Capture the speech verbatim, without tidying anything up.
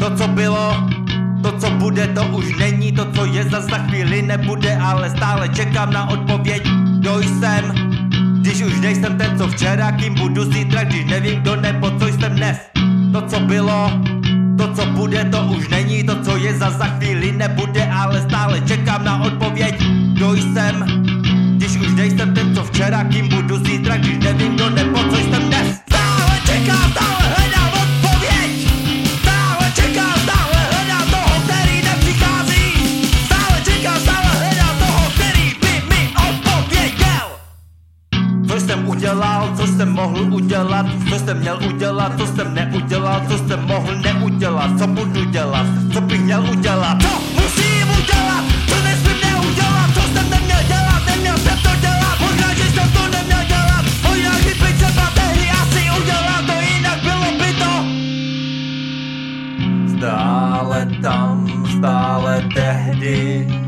To, co bylo, to, co bude, to už není. To, co je, zas za chvíli nebude, ale stále čekám na odpověď. Kdo jsem, když už nejsem ten, co včera, kým budu zítra, když nevím, kdo nebo co jsem dnes. To, co bylo, to, co bude, to už není. To, co je, zas za chvíli nebude, ale stále čekám na odpověď. Kdo jsem, když už nejsem ten, co včera, kým budu zítra, když nevím, kdo nebo co jsem dnes. Stále čekám, stále hledám odpověď. Stále čekám, stále hledám toho, který nepřichází. Stále čekám, stále hledám toho, který by mi odpověděl. Co jsem udělal, co jsem mohl udělat, co jsem měl udělat, co jsem neudělal, co jsem mohl neudělat, co budu dělat, co bych měl udělat, co musím udělat, co nesmím neudělat, co jsem neměl dělat, neměl jsem to dělat, možná, že jsem to neměl dělat, možná, že bych třeba tehdy asi udělal to, jinak bylo by to. Stále tam, stále tehdy.